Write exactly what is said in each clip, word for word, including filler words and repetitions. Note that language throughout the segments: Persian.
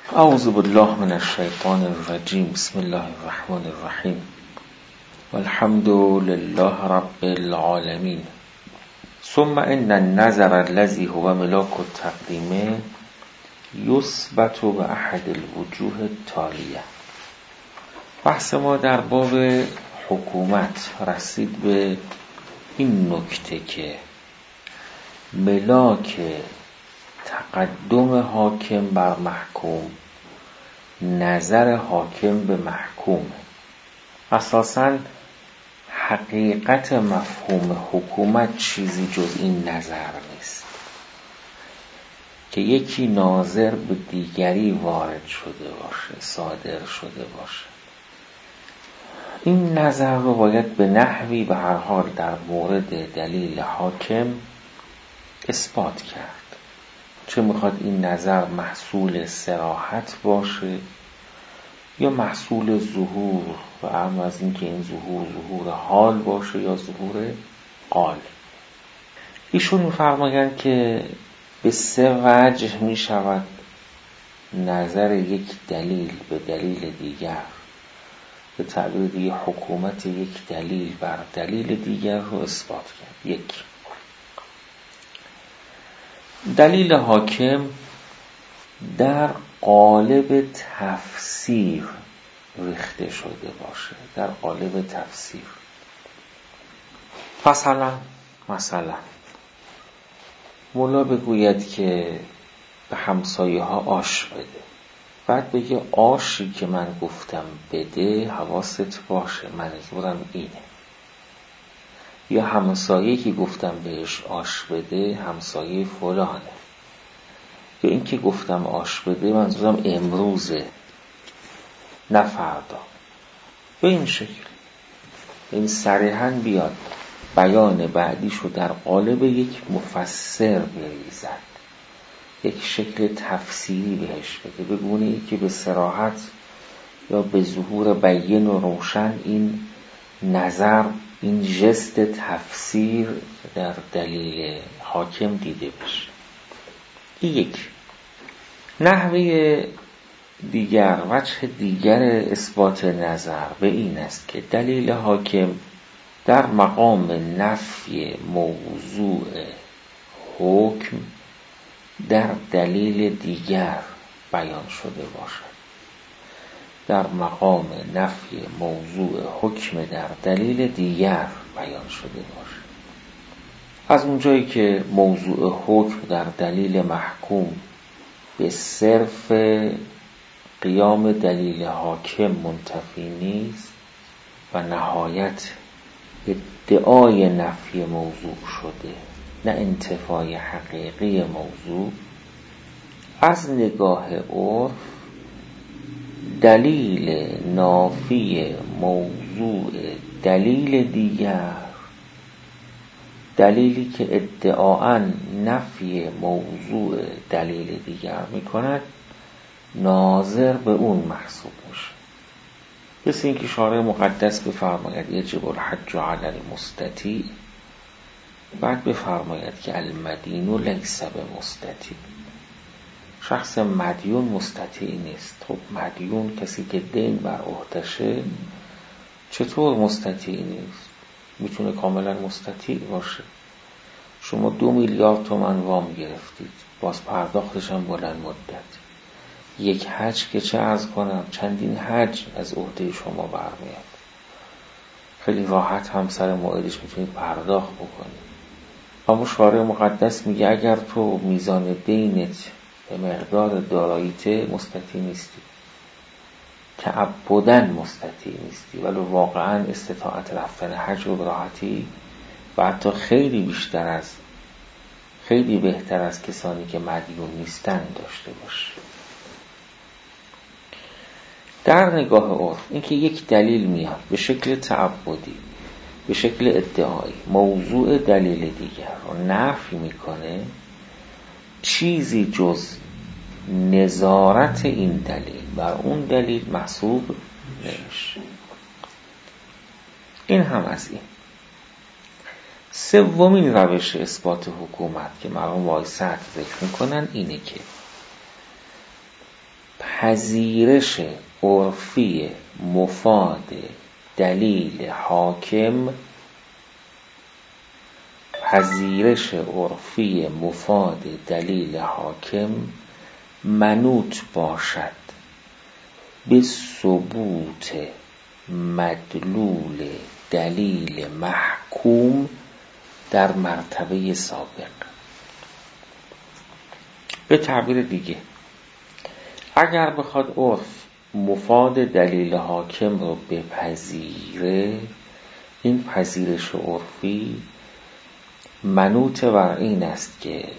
اعوذ بالله من الشیطان الرجیم. بسم الله الرحمن الرحیم. والحمد لله رب العالمین. ثم ان النظر الذي هو ملاك التقدیم یثبت باحد الوجوه التالیه. بحث ما در باب حکومت رسید به این نکته که ملاک تقدم حاکم بر محکوم نظر حاکم به محکوم. اساساً حقیقت مفهوم حکومت چیزی جز این نظر نیست که یکی ناظر به دیگری وارد شده باشه، صادر شده باشه. این نظر رو باید به نحوی به هر حال در مورد دلیل حاکم اثبات کرد، چه میخواد این نظر محصول صراحت باشه یا محصول ظهور، و اما از این که این ظهور ظهور حال باشه یا ظهور قال. ایشون میفرمایند که به سه وجه میشود نظر یک دلیل به دلیل دیگر، به تعبیر دیگه حکومت یک دلیل بر دلیل دیگر رو اثبات کرد. یک، دلیل حاکم در قالب تفسیر ریخته شده باشه، در قالب تفسیر. مثلا مثلا مولا بگوید که به همسایه ها آش بده، بعد بگه آشی که من گفتم بده حواست باشه، منظورم اینه. یا همسایه که گفتم بهش آش بده همسایه فلانه. یا این که گفتم آش بده منظورم امروزه نه فردا. به این شکل این صریحاً بیاد بیان بعدیشو در قالب یک مفسر بریزد، یک شکل تفسیری بهش بده، به گونه‌ای که به صراحت یا به ظهور بیان و روشن این نظر، این ژست تفسیر در دلیل حاکم دیده بشه. یک. نحوه دیگر، وجه دیگر اثبات نظر به این است که دلیل حاکم در مقام نفی موضوع حکم در دلیل دیگر بیان شده باشد. در مقام نفی موضوع حکم در دلیل دیگر بیان شده باشد. از اونجایی که موضوع حکم در دلیل محکوم به صرف قیام دلیل حاکم منتفی نیست و نهایت ادعای نفی موضوع شده نه انتفای حقیقی موضوع، از نگاه عرف دلیل نافی موضوع دلیل دیگر، دلیلی که ادعاء نفی موضوع دلیل دیگر میکند، ناظر به اون محسوب میشه. مثل اینکه شارع مقدس بفرماید یجب الحج علی المستطیع، بعد بفرماید که المدین لیس بمستطیع. شخص مدیون مستطیع نیست. خب مدیون کسی که دین بر عهدشه چطور مستطیع نیست؟ میتونه کاملا مستطیع باشه. شما دو میلیارد تومان وام گرفتید، باز پرداختش هم بلند مدت. یک حج که چه عرض کنم، چندین حج از عهده شما برمیاد. خیلی راحت هم سر موعدش میتونید پرداخت بکنید. اما شارع مقدس میگه اگر تو میزان دینت به مقدار داراییت مستطیع نیستی، تعبداً مستطیع نیستی، ولی واقعاً استطاعت رفتن حج رو براحتی و حتی خیلی بیشتر از خیلی بهتر از کسانی که مدیون نیستن داشته باش. در نگاه عرف اینکه یک دلیل میاد به شکل تعبدی، به شکل ادعایی، موضوع دلیل دیگر رو نفی میکنه، چیزی جز نظارت این دلیل بر اون دلیل محسوب نمیشه. این هم از این. سومین روش اثبات حکومت که مرحوم وایسط ذکر میکنن اینه که پذیرش عرفی مفاد دلیل حاکم پذیرش عرفی مفاد دلیل حاکم منوط باشد به ثبوت مدلول دلیل محکوم در مرتبه سابق. به تعبیر دیگه، اگر بخواد عرف مفاد دلیل حاکم رو بپذیره، این پذیرش عرفی منوط بر این است که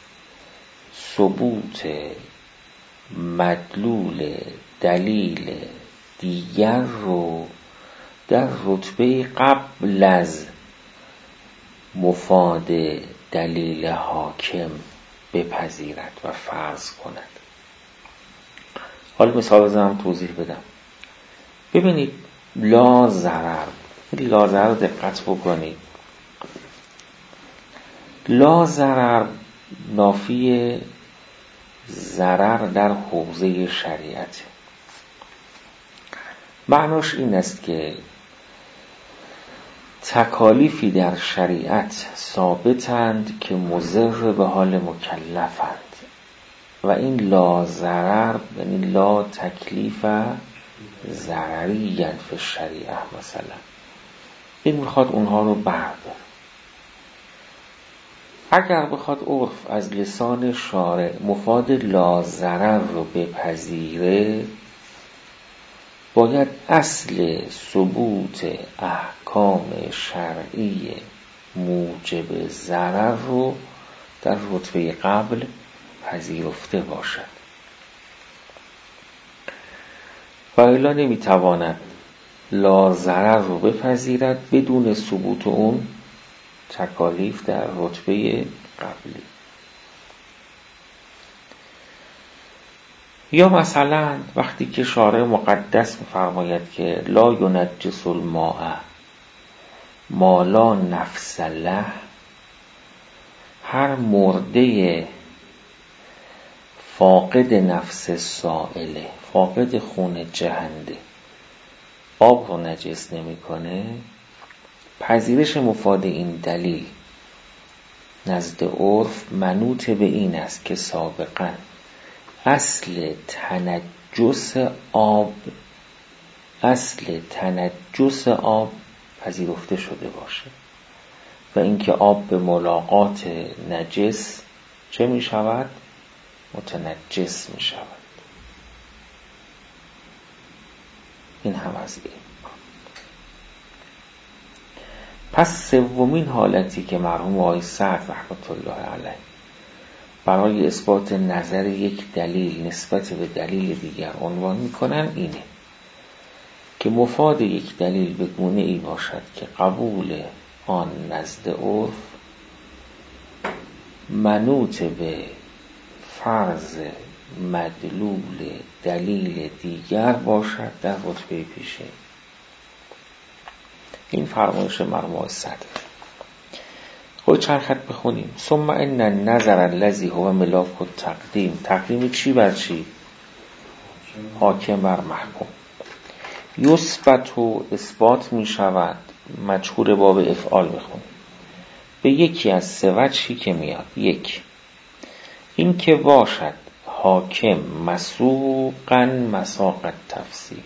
ثبوت مدلول دلیل دیگر رو در رتبه قبل از مفاد دلیل حاکم بپذیرد و فرض کند. حالا مثال بزنم توضیح بدم. ببینید لا ضرر، لا ضرر دقت بکنید. لا ضرر نافی ضرر در حوزه شریعت. معناش این است که تکالیفی در شریعت ثابتند که مضر به حال مکلفند و این لا ضرر یعنی لا تکلیف ضرری فی الشریعه. مثلا این میخواد اونها رو برداره. اگر بخواد عرف از لسان شارع مفاد لا ضرر رو بپذیره، باید اصل ثبوت احکام شرعی موجب ضرر رو در رتبه قبل پذیرفته باشد و الا نمیتواند لا ضرر رو بپذیرد بدون ثبوت اون تکالیف در رتبه قبلی. یا مثلا وقتی که شارع مقدس می‌فرماید که لا ینجس الماء ما لا نفس له، هر مرده فاقد نفس سائله، فاقد خون جهنده، آب رو نجس نمی‌کنه، پذیرش مفاد این دلیل نزد عرف منوط به این است که سابقاً اصل تنجس آب اصل تنجس آب پذیرفته شده باشه و اینکه آب به ملاقات نجس چه می شود؟ متنجس می شود. این هم از این. پس سومین حالتی که مرحوم آقای سعد رحمت الله علیه برای اثبات نظر یک دلیل نسبت به دلیل دیگر عنوان میکنن اینه که مفاد یک دلیل به گونه ای باشد که قبول آن نزد عرف منوط به فرض مدلول دلیل دیگر باشد در رتبه پیشه. این فرمایش مرحوم صدر. خود چند خط بخونیم. ثم ان النظر الذی هو ملاک التقدیم، تقدیم چی بر چی؟ حاکم بر محکوم. یثبت و اثبات می شود، مجهور باب افعال بخونیم، به یکی از سه وجهی که میاد. یک، این که باشد حاکم مسوقاً مساق التفسیر،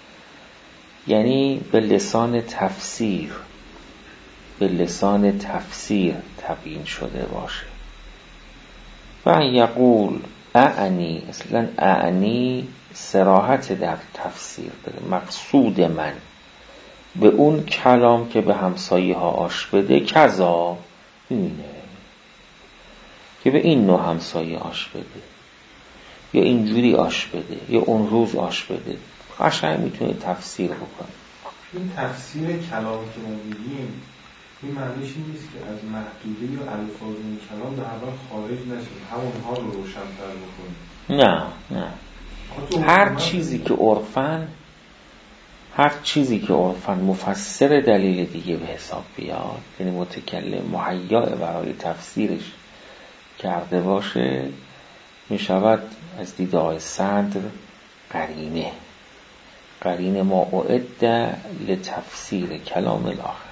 یعنی به لسان تفسیر به لسان تفسیر تبیین شده باشه. و یقول اعنی، اصلا اعنی صراحت در تفسیر داره، مقصود من به اون کلام که به همسایه ها آش بده کذا، اینه که به این نوع همسایه آش بده یا اینجوری آش بده یا اون روز آش بده. قشنگ میتونه تفسیر بکنه. این تفسیر کلام که ما میگیم این معنیش این نیست که از محدوده یا الفاظ این کلام در اول خارج نشیم، همونها رو روشن‌تر بکنیم. نه نه، هر چیزی که عرفاً هر چیزی که عرفاً مفسر دلیل دیگه به حساب بیاد، یعنی متکلم مهیا برای تفسیرش کرده باشه، می شود از دید آقای صدر قرینه، قرینه ما اعد لتفسیر کلام الاخر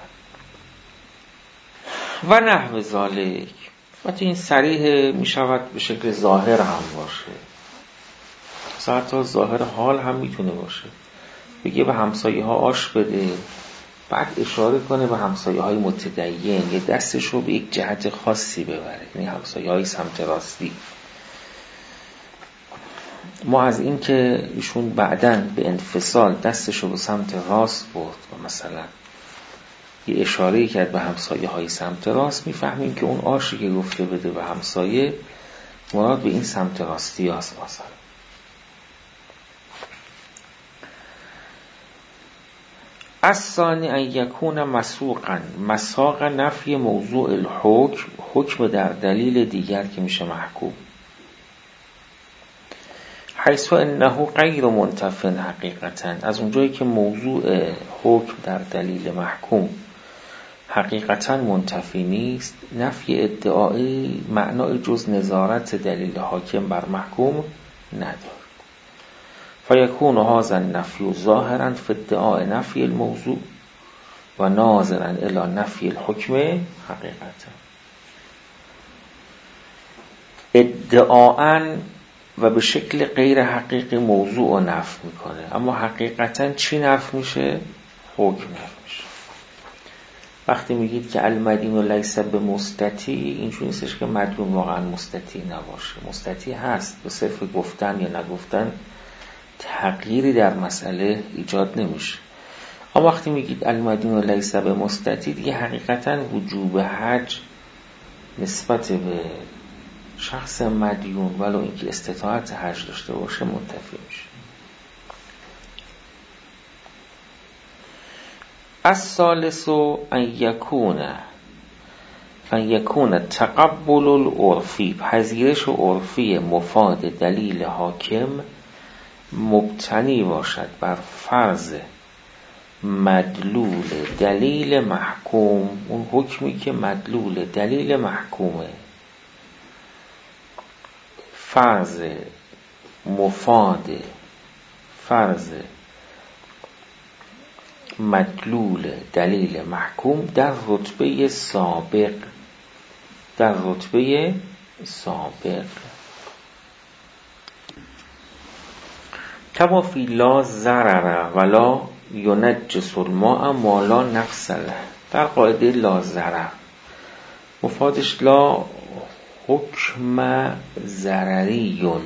و نحو ذالک. البته این صریح می شود به شکل ظاهر هم باشه، حتی ظاهر حال هم میتونه باشه، بگه به همسایه ها آش بده، بعد اشاره کنه به همسایه های متدین، یه دستش رو به یک جهت خاصی ببره، یعنی همسایه های سمت راستی. ما از این که ایشون بعدن به انفصال دستش رو به سمت راست برد و مثلا یه اشاره کرد به همسایه های سمت راست، میفهمیم که اون آشی که گفته بده به همسایه مراد به این سمت راستی هست. مثلا الثانی ان یکون مسوقا، مساق نفی موضوع الحکم، حکم در دلیل دیگر که میشه محکوم، حیث انه غیر منتف حقیقتا، از اونجایی که موضوع حکم در دلیل محکوم حقیقتا منتفی نیست، نفی ادعایی معنای جز نظارت دلیل حاکم بر محکوم ندارد. فیکون هذا النفی ظاهرا فی ادعاء نفی الموضوع و ناظرا الی نفی الحکم حقیقتا. ادعاء و به شکل غیر حقیقی موضوع رو نفی میکنه، اما حقیقتا چی نفی میشه؟ حکم نفی میشه. وقتی میگید که المدین لیس بمستطیع، اینجوری نیستش که مدیون واقعا مستطیع نباشه، مستطیع هست، به صرف گفتن یا نگفتن تغییری در مسئله ایجاد نمیشه. اما وقتی میگید المدین لیس بمستطیع، دیگه حقیقتا وجوب حج نسبت به شخص مدیون ولو اینکه استطاعت حج داشته باشه منتفی میشه. الثالث ان یکون ان یکون تقبل العرفی، پذیرش عرفی مفاد دلیل حاکم، مبتنی باشد بر فرض مدلول دلیل محکوم، اون حکمی که مدلول دلیل محکومه، فرض مفاد فرض مدلول دلیل محکوم در رتبه سابق، در رتبه سابق کما فی لا ضرر ولا ینجس الماء ما لا نفس له، در قاعده لا ضرر مفادش لا حکم ضرریون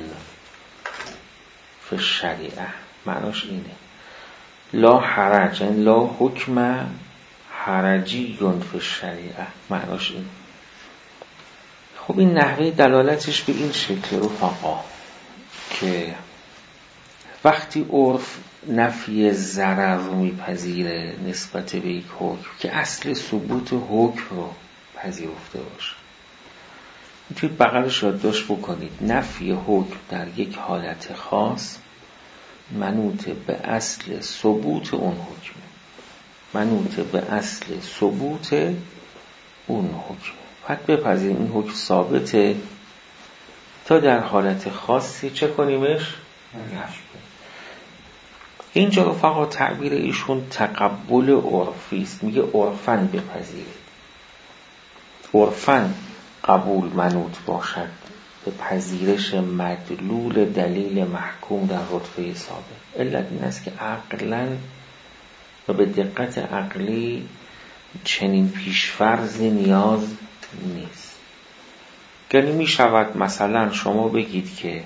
فی الشریعه، معناش اینه لا حرج، یعنی لا حکم حرجیون فی الشریعه، معناش اینه. خب این نحوه دلالتش به این شکل رفقا که وقتی عرف نفی ضرر رو میپذیره نسبت به یک حکم که اصل ثبوت حکم رو پذیرفته باشه، میتونید بغلش یادداشت بکنید، نفی حکم در یک حالت خاص منوط به اصل ثبوت اون حکم، منوط به اصل ثبوت اون حکم. بعد بپذیریم این حکم ثابته تا در حالت خاصی چه کنیمش؟ نفی کنیم. اینجا فقط تعبیر ایشون تقبل عرفی است، میگه عرفاً بپذیرید، عرفاً قبول منوط باشد به پذیرش مدلول دلیل محکوم در رتبه سابق. علت این است که عقلاً و به دقت عقلی چنین پیشفرضی نیاز نیست. یعنی می شود مثلا شما بگید که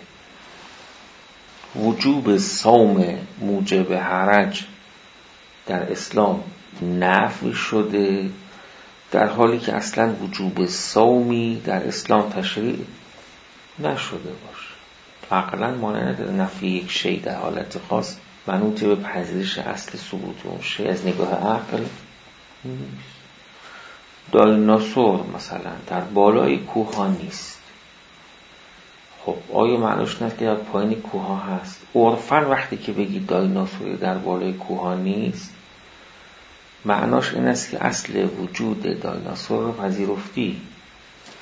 وجوب صوم موجب حرج در اسلام نفی شده، در حالی که اصلا وجوب صومی در اسلام تشریع نشده باشه. عقلا مانع نداره نفی یک شی در حالت خاص منوط به پذیرش اصل ثبوت اون شی از نگاه عقل نیست. دایناسور مثلا در بالای کوه ها نیست، خب آیا معناش نه که در پایین کوه ها هست؟ عرفاً وقتی که بگید دایناسور در بالای کوه ها نیست، معناش این است که اصل وجود دایناسور رو پذیرفتی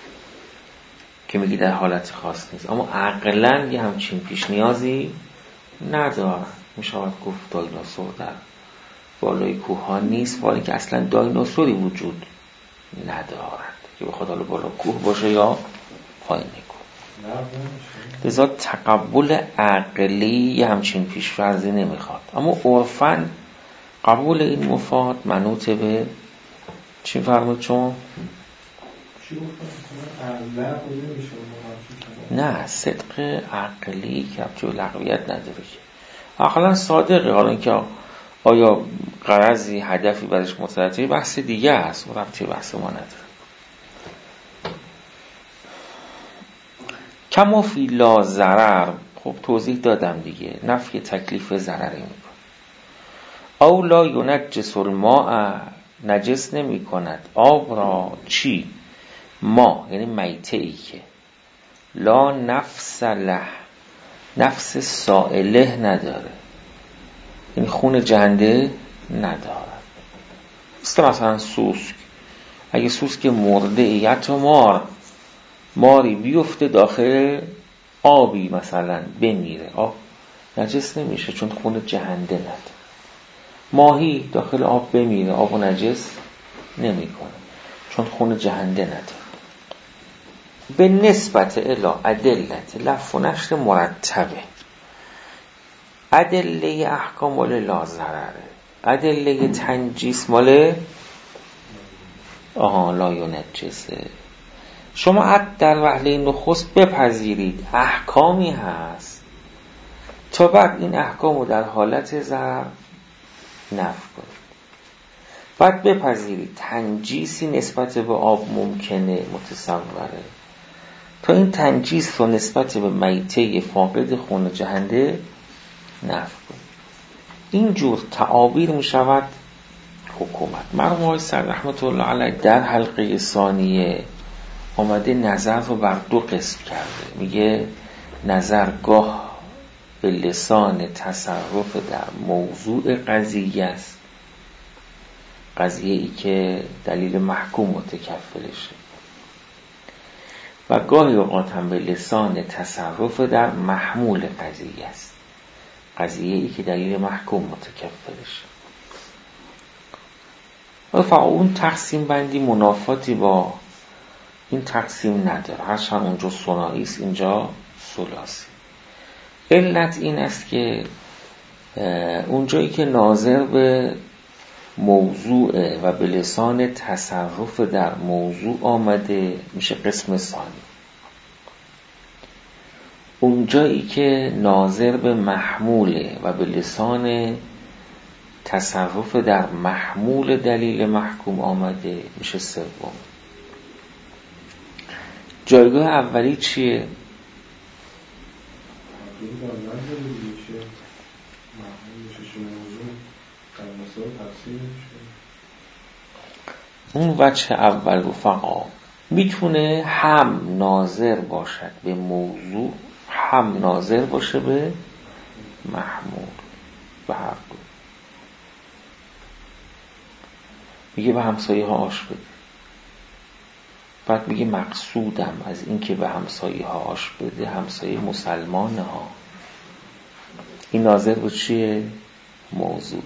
که میگی در حالت خاص نیست. اما عقلاً یه همچین پیش نیازی ندارن. میشود گفت دایناسور در بالای کوه ها نیست، ولی که اصلا دایناسوری وجود ندارد که بخواد حالا بالا کوه باشه یا پایین کوه. لذا تقبل عقلی یه همچین پیش‌فرضی نمیخواد، اما عرفاً قبول این مفاد منوط به چی فرمود چون؟ نه، صدق عقلی که جو لغویت نداره که عقلا صادقه. حالا اینکه آیا غرضی هدفی برش مترتبه بحث دیگه است، و ربطی بحث ما نداره. کما فی لا ضرر، خب توضیح دادم دیگه، نفی تکلیف ضرری میکنه. او لا ینجس الماء، نجس نمی کند آب را چی؟ ما، یعنی میته ای که لا نفس له، نفس سائله نداره، یعنی خون جنده نداره. مثل مثلا سوسک، اگه سوسک مرده ایت و مار ماری بیفته داخل آبی مثلا بمیره، آب نجس نمیشه چون خون جهنده نداره. ماهی داخل آب بمیره، آب و نجس نمیکنه چون خون جهنده نداره. به نسبت الی ادلت لف و نشر مرتبه، ادله احکام مال لا ضرره، ادله تنجیس مال آها لا ینجسه. شما حد در وهله نخست بپذیرید احکامی هست تا بعد این احکام رو در حالت ضرر نفی کنید. بعد بپذیرید تنجیسی نسبت به آب ممکنه، متصوره، تا این تنجیس رو نسبت به میته فاقد خون جهنده نفی کنید. اینجور تعابیر می شود حکومت. مرحوم آقای سعدی رحمت الله علیه در حلقه ثانیه آمده نظر رو بر دو قسم کرده. میگه نظر گاه به لسان تصرف در موضوع قضیه است، قضیه ای که دلیل محکوم متکفلشه، و گاهی اوقات هم به لسان تصرف در محمول قضیه است، قضیه ای که دلیل محکوم متکفلشه. و فقط اون تقسیم بندی منافاتی با این تقسیم نداره، هرچند اونجا ثنایی است اینجا ثلاثی. علت این است که اونجایی که ناظر به موضوع و به لسان تصرف در موضوع آمده میشه قسم ثانی. اونجایی که ناظر به محموله و به لسان تصرف در محمول دلیل محکوم آمده میشه سوم. جایگاه اولی چیه؟ اون وجه اول رفقا میتونه هم ناظر باشد به موضوع، هم ناظر باشه به محمول، به هر دو. میگه به همسایه ها آش بده، بعد میگه مقصودم از این که به همسایه ها آش بده همسایه مسلمان ها. این ناظر به چیه؟ موضوع.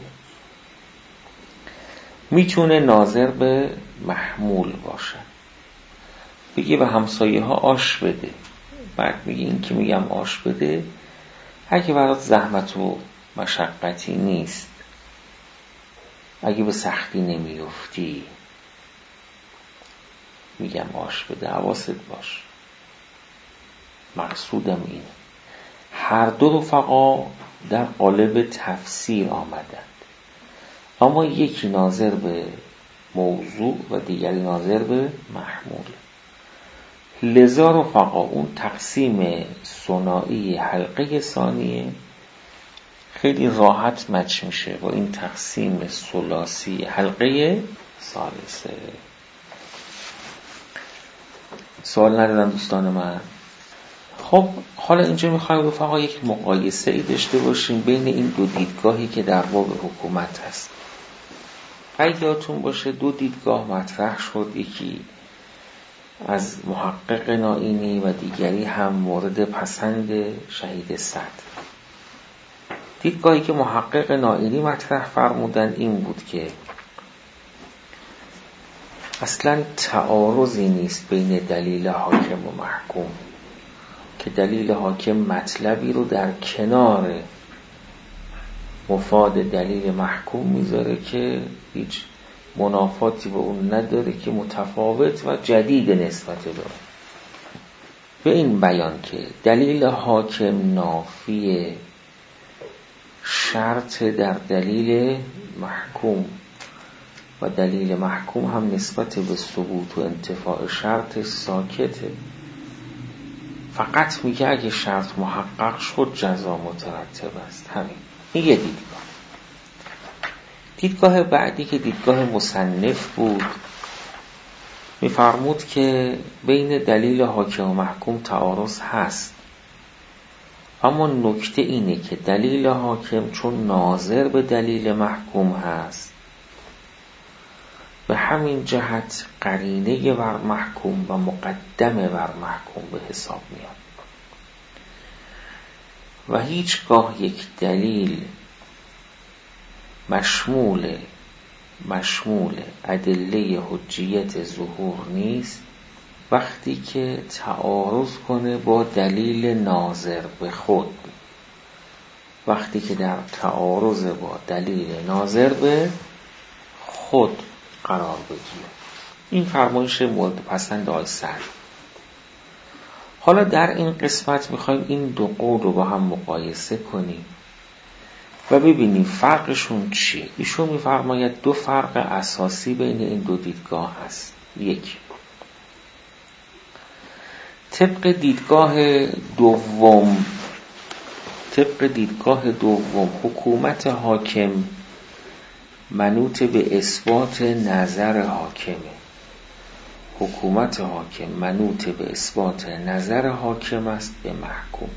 میتونه ناظر به محمول باشه، بگه به همسایه ها آش بده، بعد میگه این که میگم آش بده اگه برات زحمت و مشقتی نیست، اگه به سختی نمیفتی، میگم آش بده، حواست باش. مقصودم اینه. هر دو رفقا در قالب تفسیر آمدند، اما یکی ناظر به موضوع و دیگری ناظر به محمول. لذا رفقا اون تقسیم ثنایی حلقه ثانیه خیلی راحت مچ میشه با این تقسیم ثلاثی حلقه ثالثه. سوال ندادن دوستان من؟ خب حالا اینجا میخوایم رفقا یک مقایسه ای داشته باشیم بین این دو دیدگاهی که در باب حکومت هست. اگه یادتون باشه دو دیدگاه مطرح شد، یکی از محقق نائینی و دیگری هم مورد پسند شهید صدر. دیدگاهی که محقق نائینی مطرح فرمودن این بود که اصلا تعارضی نیست بین دلیل حاکم و محکوم، که دلیل حاکم مطلبی رو در کنار مفاد دلیل محکوم میذاره که هیچ منافاتی با اون نداره، که متفاوت و جدید نسبت به اون. به این بیان که دلیل حاکم نافی شرط در دلیل محکوم و دلیل محکوم هم نسبت به ثبوت و انتفاع شرط ساکته، فقط میگه اگه شرط محقق شد جزا مترتب است. همین. این یه دیدگاه. دیدگاه بعدی که دیدگاه مصنف بود، میفرمود که بین دلیل حاکم و محکوم تعارض هست، اما نکته اینه که دلیل حاکم چون ناظر به دلیل محکوم هست، به همین جهت قرینه بر محکوم و مقدمه بر محکوم به حساب میاد و هیچگاه یک دلیل مشمول مشمول ادله حجیت ظهور نیست وقتی که تعارض کنه با دلیل ناظر به خود، وقتی که در تعارض با دلیل ناظر به خود قرار بگیره. این فرمایش مورد پسند آقای سعدی. حالا در این قسمت میخوایم این دو قول رو با هم مقایسه کنیم و ببینیم فرقشون چیه. ایشون میفرماید دو فرق اساسی بین این دو دیدگاه هست. یک، طبق دیدگاه دوم طبق دیدگاه دوم حکومت حاکم منوط به اثبات نظر حاکمه. حکومت حاکم منوط به اثبات نظر حاکم است به محکوم.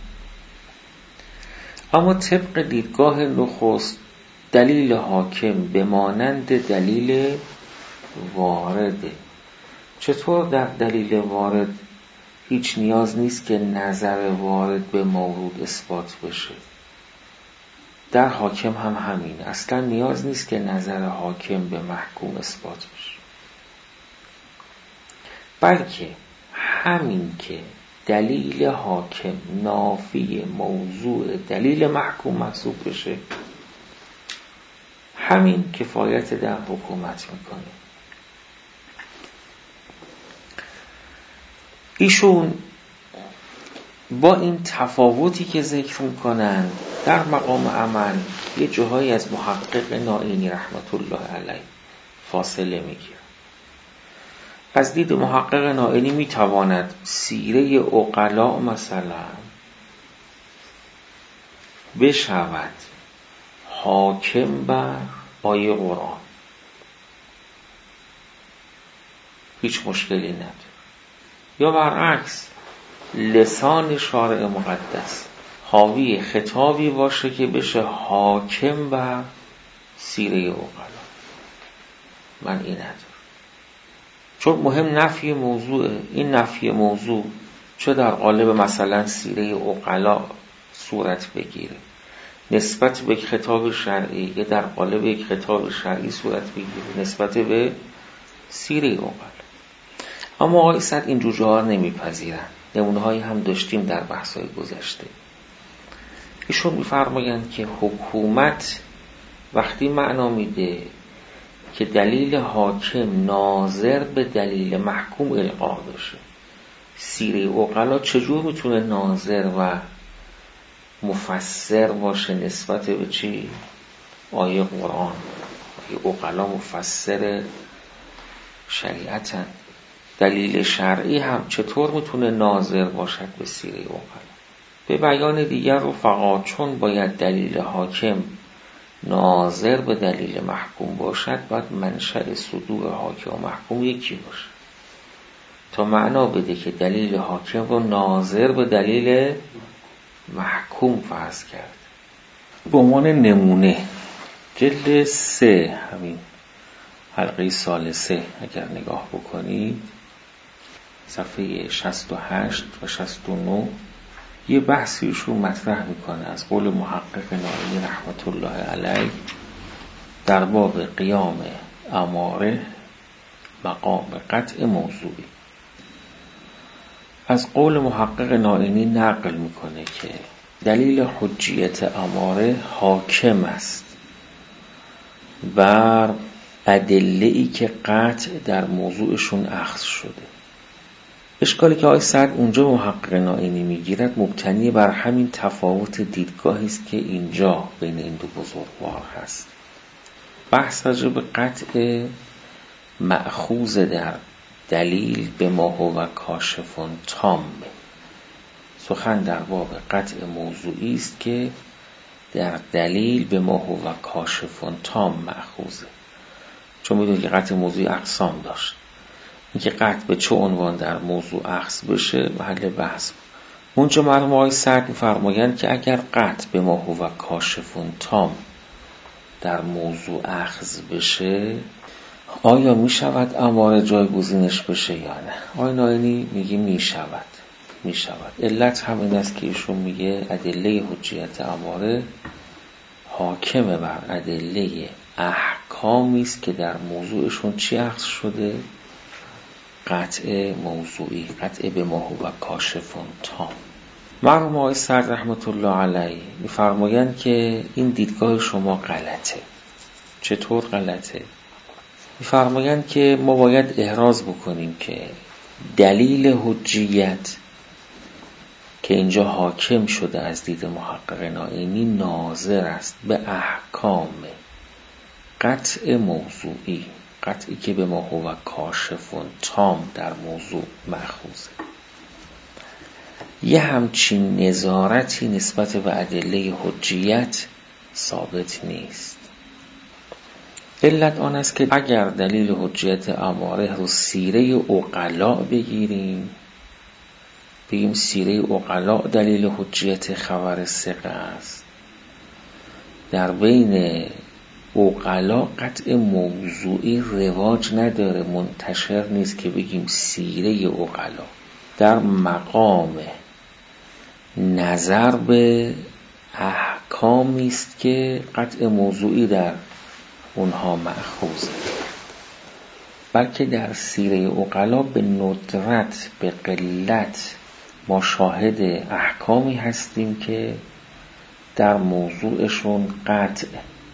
اما طبق دیدگاه نخست دلیل حاکم به مانند دلیل وارده. چطور در دلیل وارد هیچ نیاز نیست که نظر وارد به مورود اثبات بشه، در حاکم هم همین، اصلا نیاز نیست که نظر حاکم به محکوم اثبات بشه، بلکه همین که دلیل حاکم نافی موضوع دلیل محکوم محسوب بشه، همین کفایت در حکومت میکنه. ایشون با این تفاوتی که ذکر میکنن در مقام عمل یه جاهایی از محقق نائینی رحمت الله علیه فاصله میگیره. از دید محقق نائینی میتواند سیره عقلا مثلا بشود حاکم بر آیه قرآن، هیچ مشکلی نداره، یا برعکس لسان شارع مقدس حاوی خطابی باشه که بشه حاکم بر سیره عقلا، من این ندارم. چون مهم نفی موضوع، این نفی موضوع چه در قالب مثلا سیره عقلا صورت بگیره نسبت به یک خطاب شرعی، یا در قالب یک خطاب شرعی صورت بگیره نسبت به سیره عقلا. اما آقای سعد این جور جاها نمیپذیرن. نمونه هایی هم داشتیم در بحث‌های گذشته. ایشون میفرمایند که حکومت وقتی معنا میده که دلیل حاکم ناظر به دلیل محکوم القا بشه، سیره عقلا چجور میتونه ناظر و مفسر باشه نسبت به چی؟ آیه قرآن. آیه عقلا مفسر شریعتن. دلیل شرعی هم چطور میتونه ناظر باشد به سیره عقلا؟ به بیان دیگر رفقا، چون باید دلیل حاکم ناظر به دلیل محکوم باشد، باید منشأ صدور حاکم و محکوم یکی باشه تا معنا بده که دلیل حاکم رو ناظر به دلیل محکوم فرض کرد. به عنوان نمونه جلد سه همین حلقه ثالثه اگر نگاه بکنید صفحه شصت و هشت و شصت و نه یه بحثی ایشون مطرح میکنه از قول محقق نائینی رحمت الله علیه در باب قیام اماره مقام قطع موضوعی. از قول محقق نائینی نقل میکنه که دلیل حجیت اماره حاکم است بر ادله‌ای که قطع در موضوعشون اخذ شده. اشکالی که آقای سعد اونجا محقق نائینی میگیرد مبتنی بر همین تفاوت دیدگاهی است که اینجا بین این دو بزرگوار هست. بحث راجع به قطع مأخوذ در دلیل به ما هو کاشفون تام، سخن در باب قطع موضوعی است که در دلیل به ما هو کاشفون تام مأخوذه. چون میدونید که قطع موضوعی اقسام داشت، اینکه قطع به چه عنوان در موضوع اخذ بشه محل بحث. اونجا مرحوم آقای سعد می‌فرمایند که اگر قطع به ما هو کاشفون تام در موضوع اخذ بشه آیا می شود اماره جایگزینش بشه یا نه؟ آقای نائینی میگه می شود می شود. علت هم این است که ایشون میگه ادله حجیت اماره حاکم بر ادله احکامی است که در موضوعشون چی اخذ شده؟ قطع موضوعی، قطع به ما هو کاشفون تام. مرحوم آقای سعد رحمت الله علیه می‌فرمایند که این دیدگاه شما غلطه. چطور غلطه؟ می‌فرمایند که ما باید احراز بکنیم که دلیل حجیت که اینجا حاکم شده از دید محقق نائینی ناظر است به احکام قطع موضوعی، قطعی که به ما هو کاشفون تام در موضوع مأخوذه. یه همچین نظارتی نسبت به ادله حجیت ثابت نیست. علت آن است که اگر دلیل حجیت اماره رو سیره عقلا بگیریم، بگیم سیره عقلا دلیل حجیت خبر ثقه است، در بین عقلا قطع موضوعی رواج نداره، منتشر نیست که بگیم سیره عقلا در مقام نظر به احکامی است که قطع موضوعی در اونها مأخوذه، بلکه در سیره عقلا به ندرت به قلت ما شاهد احکامی هستیم که در موضوعشون قطع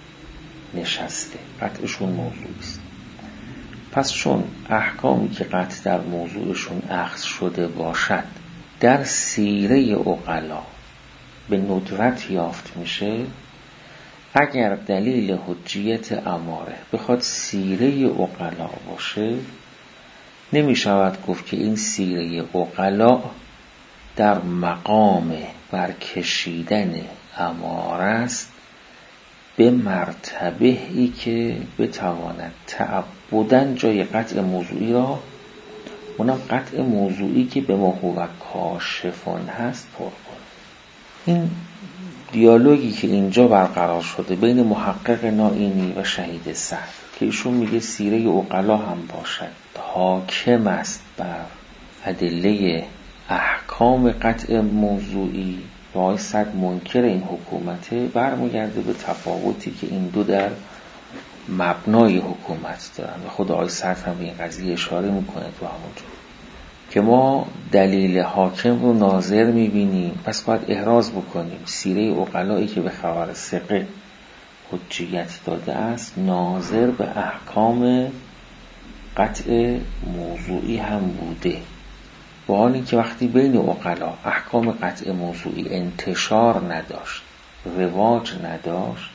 نشسته، قطعشون موضوع است. پس چون احکامی که قطع در موضوعشون اخذ شده باشد در سیره عقلا به ندرت یافت میشه، اگر دلیل حجیت اماره بخواد سیره عقلا باشه نمی شود گفت که این سیره عقلا در مقام برکشیدن اماره است به مرتبه ای که بتواند تعبداً جای قطع موضوعی را، اونم قطع موضوعی که به ما هو کاشفون هست، پر کنه. این دیالوگی که اینجا برقرار شده بین محقق نائینی و شهید سعد که ایشون میگه سیره عقلا هم باشد حاکم است بر ادله احکام قطع موضوعی، و آقای سعد منکر این حکومته، برمیگرده به تفاوتی که این دو در مبنای حکومت دارن. و خود آقای سعد هم به این قضیه اشاره میکنه تو همونجا که ما دلیل حاکم رو ناظر میبینیم، پس باید احراز بکنیم سیره عقلایی که به خبر ثقه حجیت داده است ناظر به احکام قطع موضوعی هم بوده، با حال اینکه وقتی بین عقلا احکام قطع موضوعی انتشار نداشت، رواج نداشت،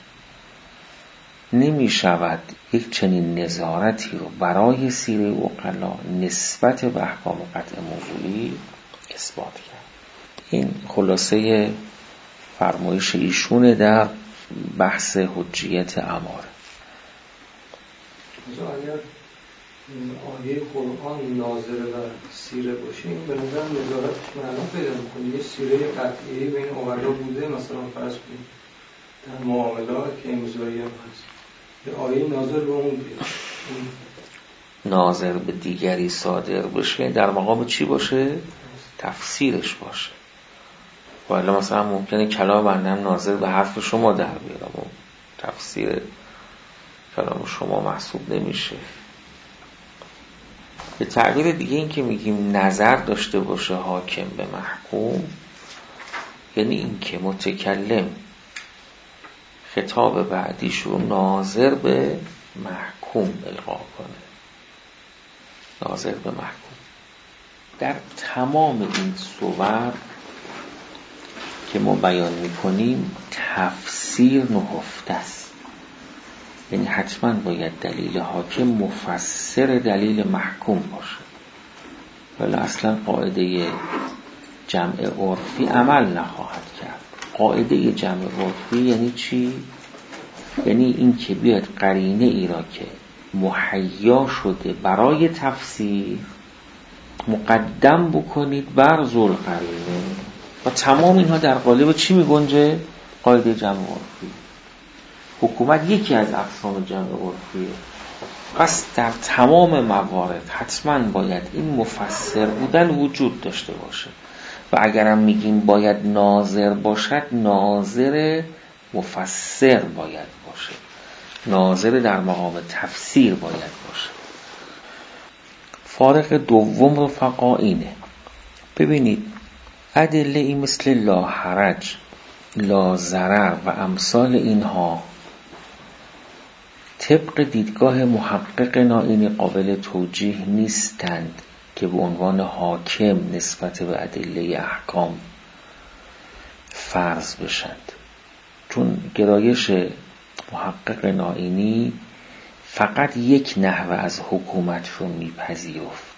نمی شود یک چنین نظارتی رو برای سیره عقلا نسبت به احکام قطع موضوعی اثبات کرد. این خلاصه فرمایش ایشونه در بحث حجیت اماره. اگر آیه قرآن ناظر و سیره باشیم به نظر نظارتش معنا پیدا می‌کنه. یه سیره قطعی بین عقلا بوده، مثلا فرض کنید در معاملات که امضایی هم هست، یه آیه ناظر به اون بیاد، ناظر به دیگری صادر بشه، در مقام چی باشه؟ تفسیرش باشه. ولی مثلا ممکنه کلام بنده هم ناظر به حرف شما در بیارم و تفسیر کلام شما محسوب نمیشه. به تعبیر دیگه این که میگیم نظر داشته باشه حاکم به محکوم، یعنی این که متکلم خطاب بعدیشو ناظر به محکوم القا کنه، ناظر به محکوم. در تمام این صور که ما بیان میکنیم تفسیر نهفته است، یعنی حتما باید دلیل حاکم مفسر دلیل محکوم باشه، ولی اصلا قاعده جمع عرفی عمل نخواهد کرد. قاعده جمع عرفی یعنی چی؟ یعنی این که بیاد قرینه ای را که مهیا شده برای تفسیر مقدم بکنید بر ذل قرینه، و تمام اینها در قالب چی می گنجه؟ قاعده جمع عرفی. حکومت یکی از اقسام جمع عرفیه. پس در تمام موارد حتما باید این مفسر بودن وجود داشته باشه، و اگرم میگیم باید ناظر باشد، ناظر مفسر باید باشه، ناظر در مقام تفسیر باید باشه. فارق دوم رفقا اینه، ببینید ادله ای مثل لا حرج، لا ضرر و امثال اینها طبق دیدگاه محقق نائینی قابل توجیه نیستند که به عنوان حاکم نسبت به ادله احکام فرض بشند، چون گرایش محقق نائینی فقط یک نحوه از حکومت رو میپذیرفت،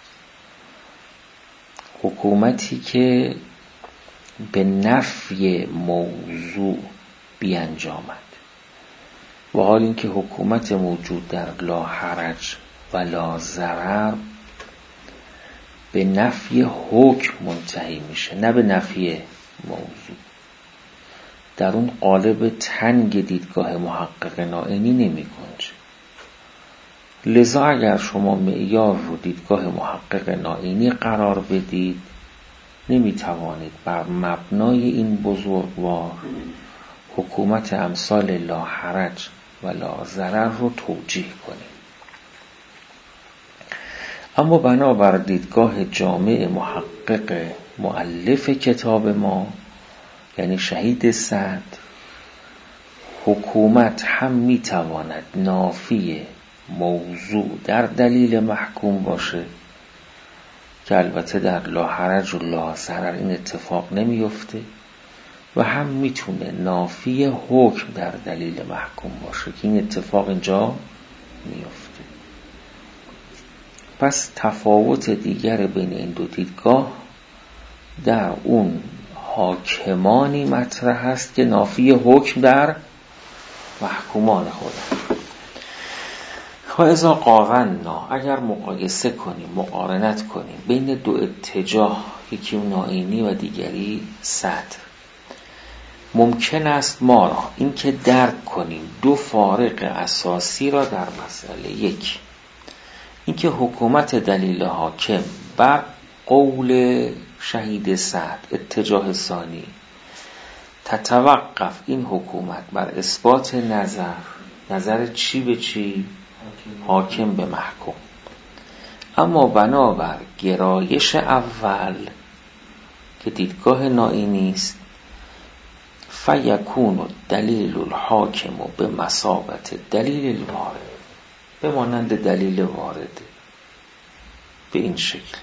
حکومتی که به نفی موضوع بیانجامد، و حال اینکه حکومت موجود در لا حرج و لا ضرر به نفی حکم منتهی میشه، نه به نفی موضوع. در اون قالب تنگ دیدگاه محقق نائینی نمی گنجه. لذا اگر شما معیار رو دیدگاه محقق نائینی قرار بدید، نمی توانید بر مبنای این بزرگوار حکومت امثال لا حرج و لا ضرر رو توجیه کنید. اما بنابر دیدگاه جامع محقق مؤلف کتاب ما، یعنی شهید صدر، حکومت هم می تواند نافی موضوع در دلیل محکوم باشه، که البته در لا حرج و لا ضرر این اتفاق نمیفته، و هم میتونه نافی حکم در دلیل محکوم باشه که این اتفاق اینجا میفته. پس تفاوت دیگر بین این دو دیدگاه در اون حاکمانی مطرح است که نافی حکم در محکومان خودند. و اذا قارنا، اگر مقایسه کنیم، مقارنت کنیم بین دو اتجاه، یکی نائینی و دیگری صدر، ممکن است ما را این که درک کنیم دو فارق اساسی را در مسئله. یک، این که حکومت دلیل حاکم بر قول شهید صدر، اتجاه ثانی، تتوقف این حکومت بر اثبات نظر، نظر چی به چی؟ حاکم به محکوم. اما بنابر گرایش اول که دیدگاه نائینی است، فیکون دلیل الحاکم به مثابت دلیل الوارد، به مانند دلیل وارد. به این شکل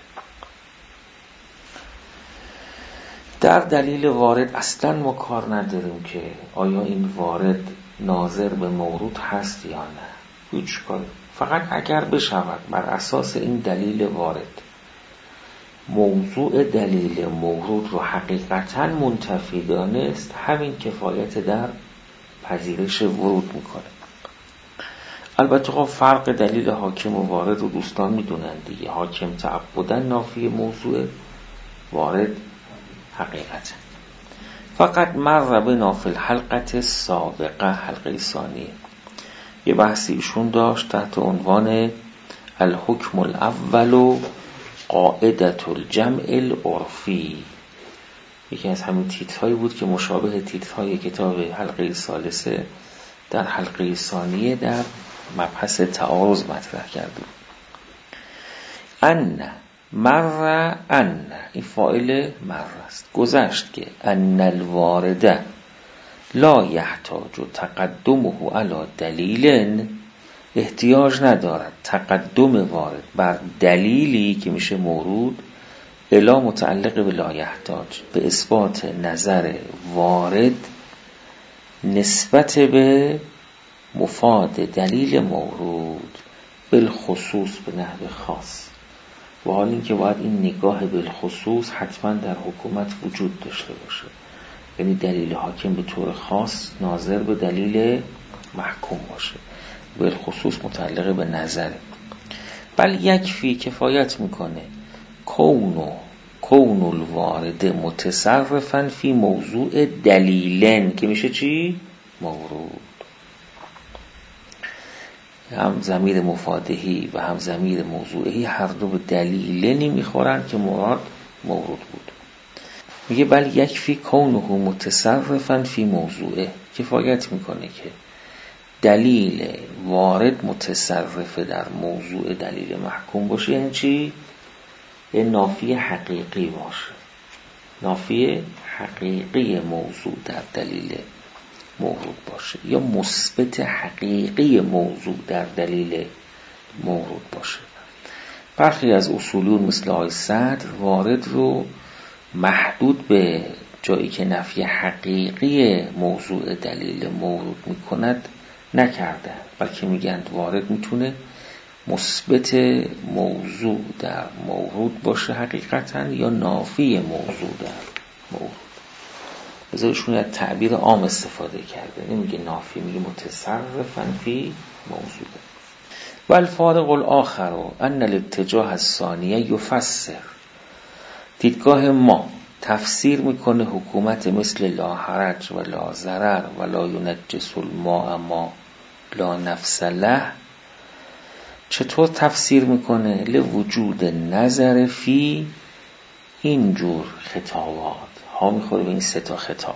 در دلیل وارد اصلا ما کار نداریم که آیا این وارد ناظر به مورود هست یا نه، هیچ کار. فقط اگر بشود بر اساس این دلیل وارد موضوع دلیل مورود رو حقیقتا منتفی دانست، همین کفایت در پذیرش ورود میکنه. البته خب فرق دلیل حاکم و وارد رو دوستان میدونن دیگه، حاکم تعبداً نافی موضوع، وارد حقیقتا. فقط مر بنا فی الحلقه سابقه، حلقه ثانیه، یه بحثی ایشون داشت تحت عنوان الحکم الاول قاعدة الجمع العرفی، یکی از همین تیترهایی بود که مشابه تیترهای کتاب حلقه ثالثه در حلقه ثانیه در مبحث تعارض مطرح کرده. ان مر ان، این فاعل مر است، گذشت که ان الوارده لا یحتاج تقدمه علی دلیل، احتیاج ندارد تقدم وارد بر دلیلی که میشه مورود، الا متعلق به لا یحتاج، به اثبات نظر وارد نسبت به مفاد دلیل مورود بالخصوص به نحو خاص. و حال این که باید این نگاه بالخصوص حتما در حکومت وجود داشته باشه، یعنی دلیل حاکم به طور خاص ناظر به دلیل محکوم باشه، بالخصوص متعلق به نظره. بل یکفی، کفایت میکنه، کونو کون الوارد متصرفا فی موضوع دلیلن، که میشه چی؟ مورود. هم ضمیر مفادهی و هم ضمیر موضوعی هر دو به دلیلنی میخورن که مراد مورود بود. میگه بل یکفی کونه متصرفا فی موضوعه، کفایت میکنه که دلیل وارد متصرف در موضوع دلیل محکوم باشه. یعنی چی؟ یه نافی حقیقی باشه، نافی حقیقی موضوع در دلیل مورود باشه، یا مثبت حقیقی موضوع در دلیل مورود باشه. برخی از اصولون مثل آقای صدر وارد رو محدود به جایی که نفی حقیقی موضوع دلیل مورود میکند نکرده، بلکه میگن وارد میتونه مثبت موضوع در مورود باشه حقیقتا، یا نافی موضوع در مورود. بذارشون از تعبیر عام استفاده کرده، نمیگه نافی، میگه متصرفاً فی موضوع. و الفارق الاخر ان الاتجاه الثانیه یفسر، دیدگاه ما تفسیر میکنه حکومت مثل لا حرج و لا ضرر و لا ینجس الماء ما لا نفس له. چطور تفسیر میکنه؟ لوجود نظر فی اینجور خطابات، ها میخوره به این سه تا خطاب،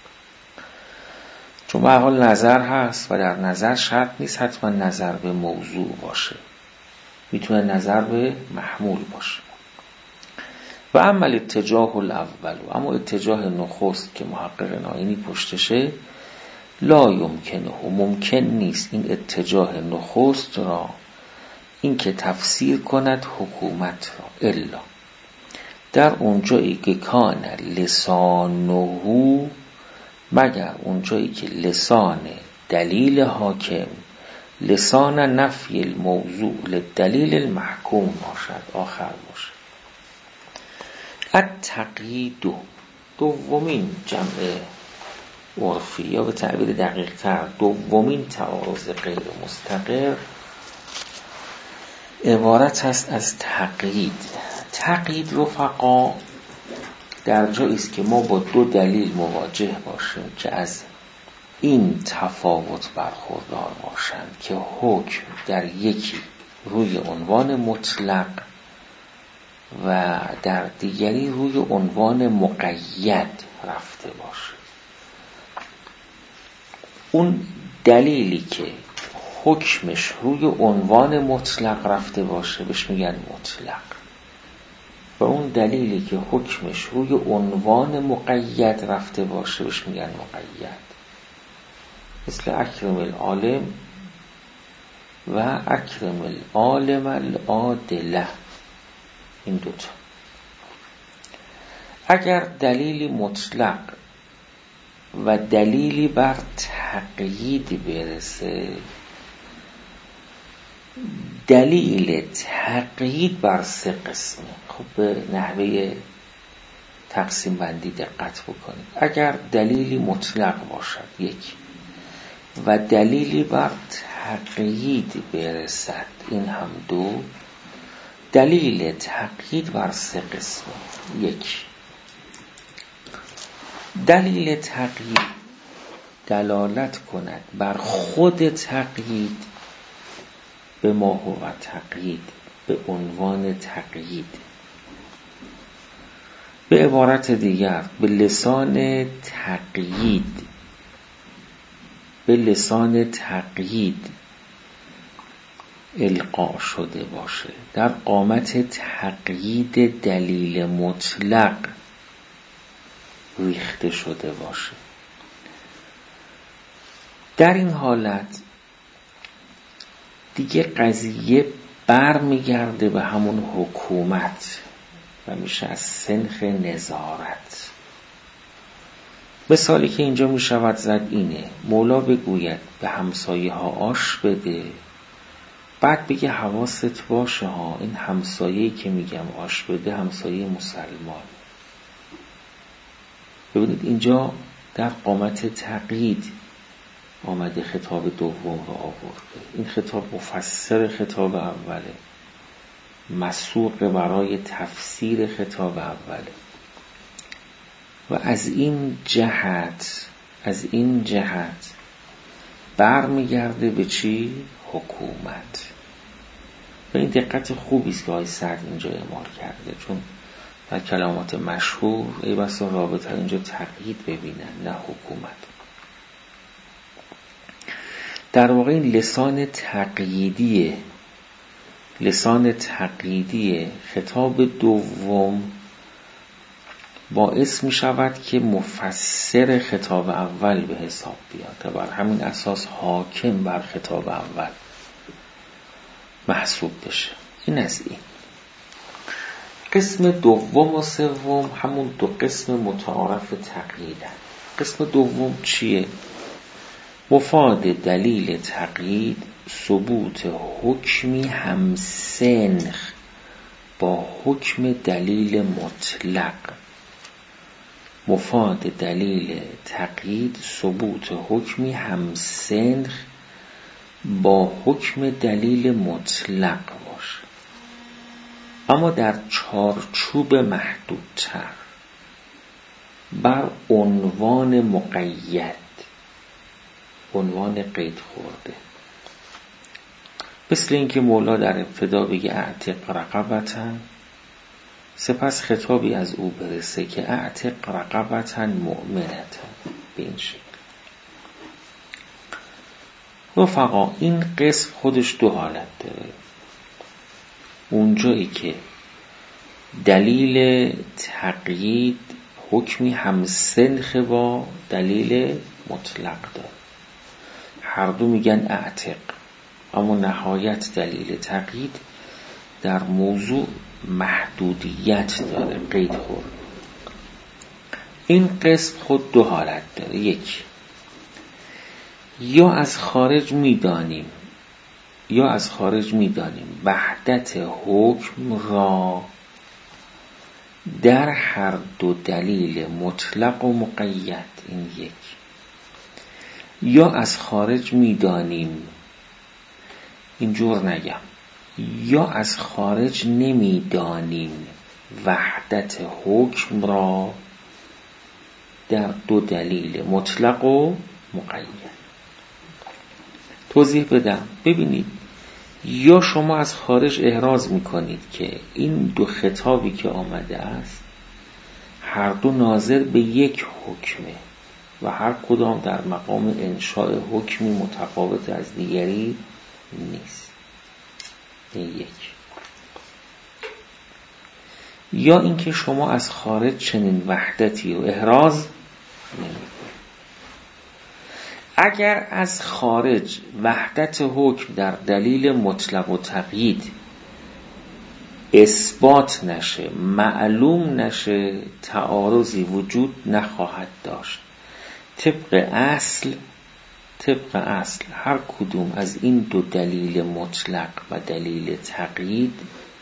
چون به هر حال نظر هست و در نظر شرط نیست حتما نظر به موضوع باشه، میتونه نظر به محمول باشه. و اما اتجاه الاول، اما اتجاه نخست که محقق ناینی پشتشه، لا یمکنه، ممکن نیست این اتجاه نخست را این که تفسیر کند حکومت را، الا در اونجایی که کان لسانهو، مگر اونجایی که لسان دلیل حاکم لسان نفی الموضوع لدلیل المحکوم باشد، آخر باشد. التقیید، دومین جمع عرفی، یا به تعبیر دقیق تر دومین تعارض غیر مستقر، عبارت هست از تقیید. تقیید رفقا در جایی است که ما با دو دلیل مواجه باشیم که از این تفاوت برخوردار باشند که حکم در یکی روی عنوان مطلق و در دیگری روی عنوان مقید رفته باشه. اون دلیلی که حکمش روی عنوان مطلق رفته باشه بهش میگن مطلق، و اون دلیلی که حکمش روی عنوان مقید رفته باشه بهش میگن مقید. مثل اکرم العالم و اکرم العالم العادله، این دوتا. اگر دلیلی مطلق و دلیلی بر تقیید برسه، دلیل تقیید بر سه قسمه. خب به نحوه تقسیم بندی دقت بکنید. اگر دلیلی مطلق باشد یک، و دلیلی بر تقیید برسد، این هم دو. دلیل تقیید بر سه قسمه. یک، دلیل تقیید دلالت کند بر خود تقیید به ما هو تقیید، به عنوان تقیید، به عبارت دیگر به لسان تقیید به لسان تقیید القا شده باشه، در قامت تقیید دلیل مطلق ریخته شده باشه. در این حالت دیگه قضیه بر میگرده به همون حکومت و میشه از سنخ نظارت. مثالی که اینجا میشود زد اینه: مولا بگوید به همسایه ها آش بده، بعد بگه حواست باشه ها، این همسایه‌ای که میگم آش بده همسایه مسلمان. ببینید اینجا در قامت تقیید آمده خطاب دوم رو آورده. این خطاب مفسر خطاب اوله، مسوق برای تفسیر خطاب اوله و از این جهت از این جهت برمیگرده به چی؟ حکومت. و این دقت خوبی است که آقای سعد اینجا اعمال کرده، چون در کلمات مشهور ای بسا رابطه اینجا تقیید ببینن نه حکومت. در واقع این لسان تقییدیه لسان تقییدی خطاب دوم باعث می شود که مفسر خطاب اول به حساب بیاد و بر همین اساس حاکم بر خطاب اول محسوب بشه. این از این. قسم دوم و سوم همون دو قسم متعارف تقییدن. قسم دوم چیه؟ مفاد دلیل تقیید ثبوت حکمی همسنخ با حکم دلیل مطلق. مفاد دلیل تقیید ثبوت حکمی همسنخ با حکم دلیل مطلق باشه، اما در چارچوب محدودتر بر عنوان مقید، عنوان قید خورده. مثل اینکه مولا در ابتدا بگه اعتق رقبةً، سپس خطابی از او برسه که اعتق رقبةً مؤمنةً. به این شکل رفقا این قسم خودش دو حالت داره. اونجایی که دلیل تقیید حکمی همسنخ با دلیل مطلق داره، هر دو میگن اعتق، اما نهایت دلیل تقیید در موضوع محدودیت داره، قید خورد. این قسم خود دو حالت داره. یک، یا از خارج میدانیم یا از خارج میدانیم وحدت حکم را در هر دو دلیل مطلق و مقید. این یک. یا از خارج میدانیم، اینجور نگم، یا از خارج نمیدانیم وحدت حکم را در دو دلیل مطلق و مقید. توضیح بدم. ببینید، یا شما از خارج احراز میکنید که این دو خطابی که آمده است هر دو ناظر به یک حکمه و هر کدام در مقام انشاء حکمی متفاوت از دیگری نیست. این یک. یا اینکه شما از خارج چنین وحدتی و احراز نمیکنید. اگر از خارج وحدت حکم در دلیل مطلق و تقیید اثبات نشه، معلوم نشه، تعارضی وجود نخواهد داشت. طبق اصل طبق اصل هر کدوم از این دو دلیل مطلق و دلیل تقیید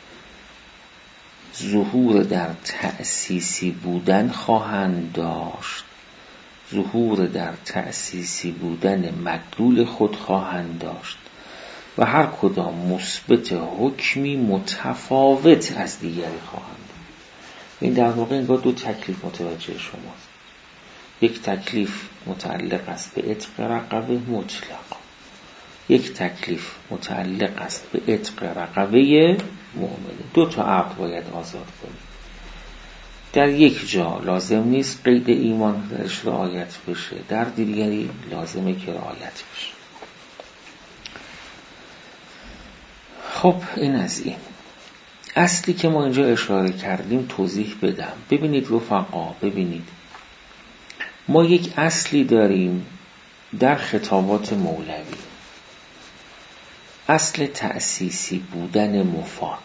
ظهور در تأسیسی بودن خواهند داشت، ظهور در تأسیسی بودن مدلول خود خواهند داشت و هر کدام مثبت حکمی متفاوت از دیگری خواهند. این در واقع انگار دو تکلیف متوجه شماست. یک تکلیف متعلق است به عتق رقبه مطلق، یک تکلیف متعلق است به عتق رقبه مؤمنه. دو تا عبد باید آزاد کنید. در یک جا لازم نیست قید ایمان درش رعایت بشه، در دیگری لازمه که رعایت بشه. خب این از این. اصلی که ما اینجا اشاره کردیم توضیح بدم. ببینید رفقا، ببینید ما یک اصلی داریم در خطابات مولوی، اصل تأسیسی بودن مفاد.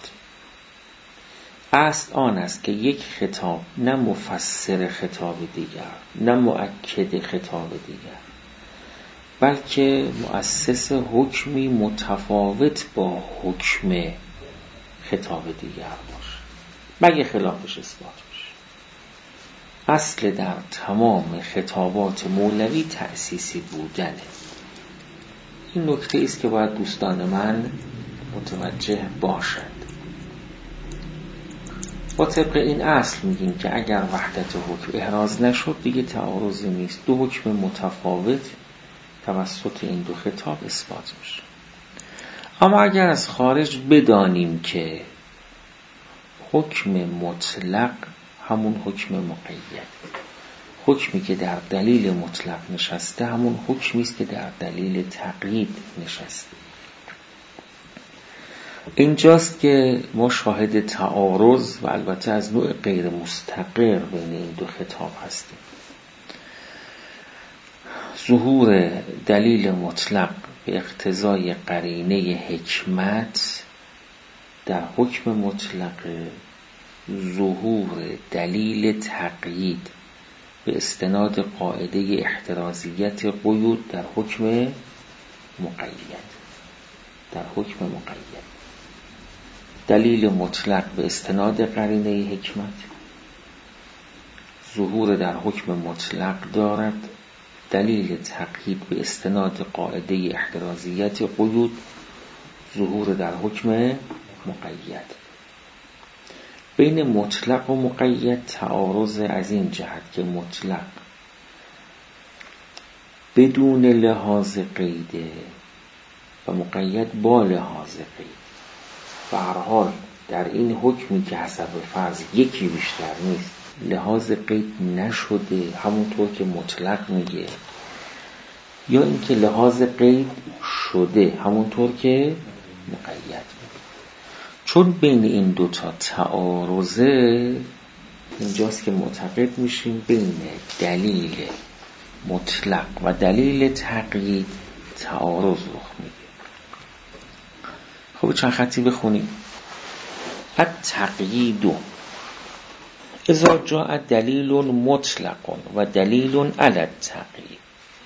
اصل آن است که یک خطاب نه مفسر خطاب دیگر، نه مؤکد خطاب دیگر، بلکه مؤسس حکمی متفاوت با حکم خطاب دیگر باشه، مگه خلافش اثبات بشه. اصل در تمام خطابات مولوی تأسیسی بودنه. این نکته است که باید دوستان من متوجه باشند. با طبق این اصل میگیم که اگر وحدت حکم احراز نشد دیگه تعارضی نیست، دو حکم متفاوت توسط این دو خطاب اثبات میشه. اما اگر از خارج بدانیم که حکم مطلق همون حکم مقید، حکمی که در دلیل مطلق نشسته همون حکمی است که در دلیل تقیید نشسته، اینجاست که ما شاهد تعارض و البته از نوع غیر مستقر بین این دو خطاب هستیم. ظهور دلیل مطلق به اقتضای قرینه حکمت در حکم مطلق، ظهور دلیل تقیید به استناد قاعده احترازیت قیود در حکم مقید. در حکم مقید دلیل مطلق به استناد قرینه حکمت ظهور در حکم مطلق دارد، دلیل تقیید به استناد قاعده احترازیت قیود ظهور در حکم مقید. بین مطلق و مقید تعارض از این جهت که مطلق بدون لحاظ قیده و مقید با لحاظ قید. به هر حال در این حکمی که حسب فرض یکی بیشتر نیست لحاظ قید نشده همونطور که مطلق میگه، یا اینکه لحاظ قید شده همونطور که مقید میگه. چون بین این دوتا تعارضه، اینجاست که معتقد میشیم بین دلیل مطلق و دلیل تقیید تعارض رخ میده. خب چند خطی بخونیم. التقیید اذا جاء دلیل مطلق و دلیل علی التقیید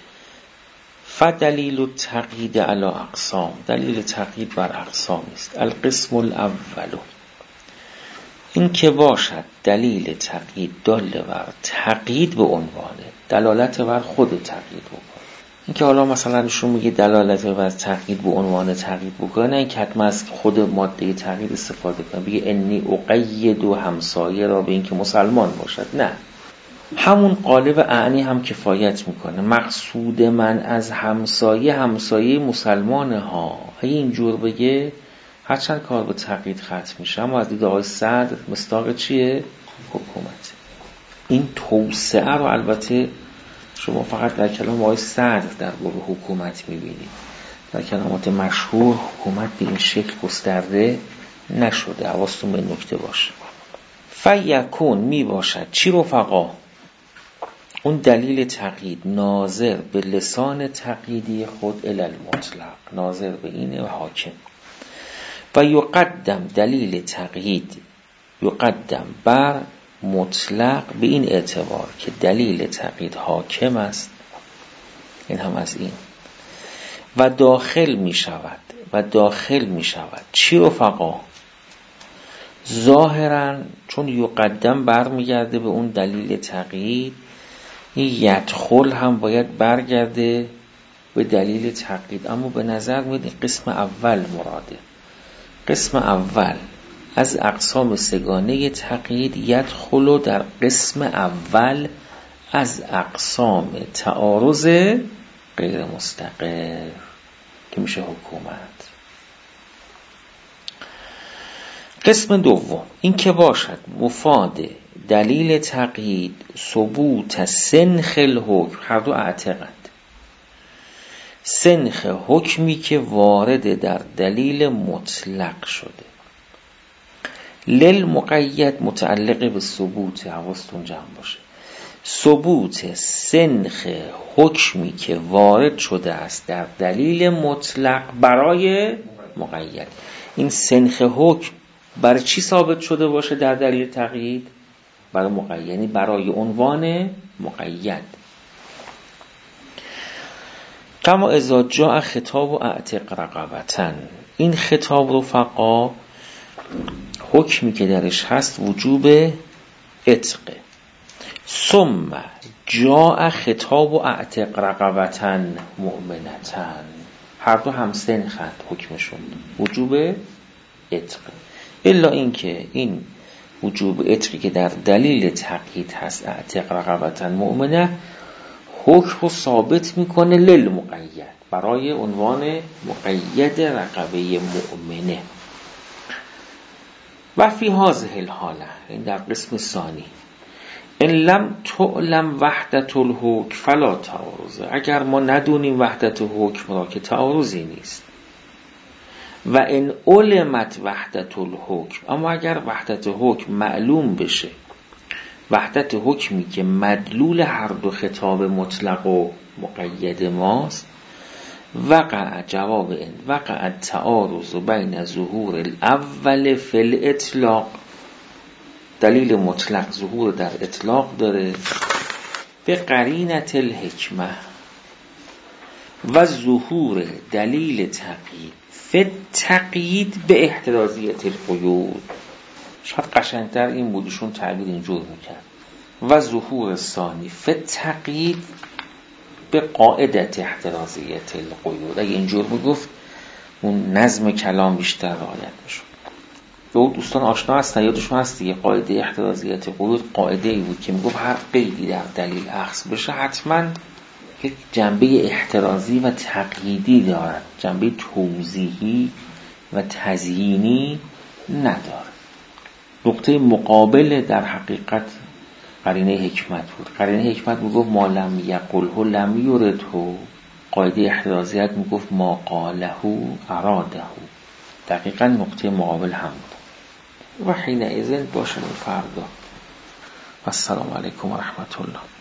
فدلیل التقیید علی اقسام. دلیل تقیید بر اقسام است. القسم الاول این که باشد دلیل تقیید دال بر تقیید به عنوانه، دلالت بر خود تقیید بکنه. این که حالا مثلا ایشون میگه دلالت بر تقیید به عنوان تقیید بکنه، این که حتما از خود ماده تقیید استفاده کنه، بگه انی اقید و همسایه را به این که مسلمان باشد. نه، همون قالب اعنی هم کفایت میکنه. مقصود من از همسایه همسایه مسلمانه ها. اگه اینجور بگه هرچند کار به تقیید ختم میشه، اما از دید آقای صدر مصداق چیه؟ حکومت. این توسعه رو البته شما فقط در کلام آقای صدر در باب حکومت میبینید. در کلامات مشهور حکومت به این شکل گسترده نشده. حواستون به نکته باشه. فیکون می باشد چی رفقا؟ اون دلیل تقیید ناظر به لسان تقییدی خود الی المطلق، ناظر به این حاکم. و یقدم دلیل تقیید یقدم بر مطلق به این اعتبار که دلیل تقیید حاکم است. این هم از این. و داخل می شود و داخل می شود چی رفقا؟ ظاهراً چون یقدم برمیگرده به اون دلیل تقیید، یدخل هم باید برگرده به دلیل تقیید. اما به نظر میاد قسم اول مراده. قسم اول از اقسام سگانه تقیید یدخل در قسم اول از اقسام تعارض غیر مستقر که میشه حکومت. قسم دوم این که باشد مفاد دلیل تقیید ثبوت سنخ الحکم، هر دو اعتقد سنخ حکمی که وارد در دلیل مطلق شده. للمقید متعلق به ثبوت، حواستون جمع باشه، ثبوت سنخ حکمی که وارد شده است در دلیل مطلق برای مقید. این سنخ حکم برای چی ثابت شده باشه در دلیل تقیید؟ برای مقید، یعنی برای عنوان مقید. کما اذا جاء خطاب و اعتق رقبتن، این خطاب رفقا حکمی که درش هست وجوب عتق. ثم جاء خطاب و اعتق رقبتن مؤمنتن، هر دو هم سنخند حکمشون وجوب عتق، الا اینکه این وجوب عتقی که در دلیل تقیید هست اعتق رقبتن مؤمنه حکم رو ثابت میکنه للمقید، برای عنوان مقید رقبه مؤمنه. و فی هذه الحاله، این در قسم ثانی، ان لم تعلم وحدت الحکم فلا تعارض، اگر ما ندونیم وحدت حکم را که تعارضی نیست. و ان علمت وحدت الحکم، اما اگر وحدت حکم معلوم بشه، وحدت حکمی که مدلول هر دو خطاب مطلق و مقید ماست، وقع جواب این وقع التعارض بین ظهور الاول فی الاطلاق، دلیل مطلق ظهور در اطلاق داره، به قرینت الحکمه، و ظهور دلیل تقیید فی تقیید به احترازیت القیود. شاید قشنگتر این بودشون تعبیر اینجور میکرد، و ظهور ثانی فی تقیید به قاعدت احترازیت القیود. اگه اینجور میگفت اون نظم کلام بیشتر رعایت میشد. دو دوستان آشنا هستن، یادشون هست دیگه، قاعده احترازیت القیود قاعده ای بود که میگفت هر قیدی در دلیل اخذ بشه حتما یک جنبه احترازی و تقییدی دارد، جنبه توضیحی و تزیینی ندارد. نقطه مقابل در حقیقت قرینه حکمت بود. قرینه حکمت میگفت ما لم یقله لم یرده، قاعده احترازیت میگفت ما قاله اراده. دقیقا نقطه مقابل هم بود. و حین اذن باشن فردا. السلام علیکم و رحمت الله.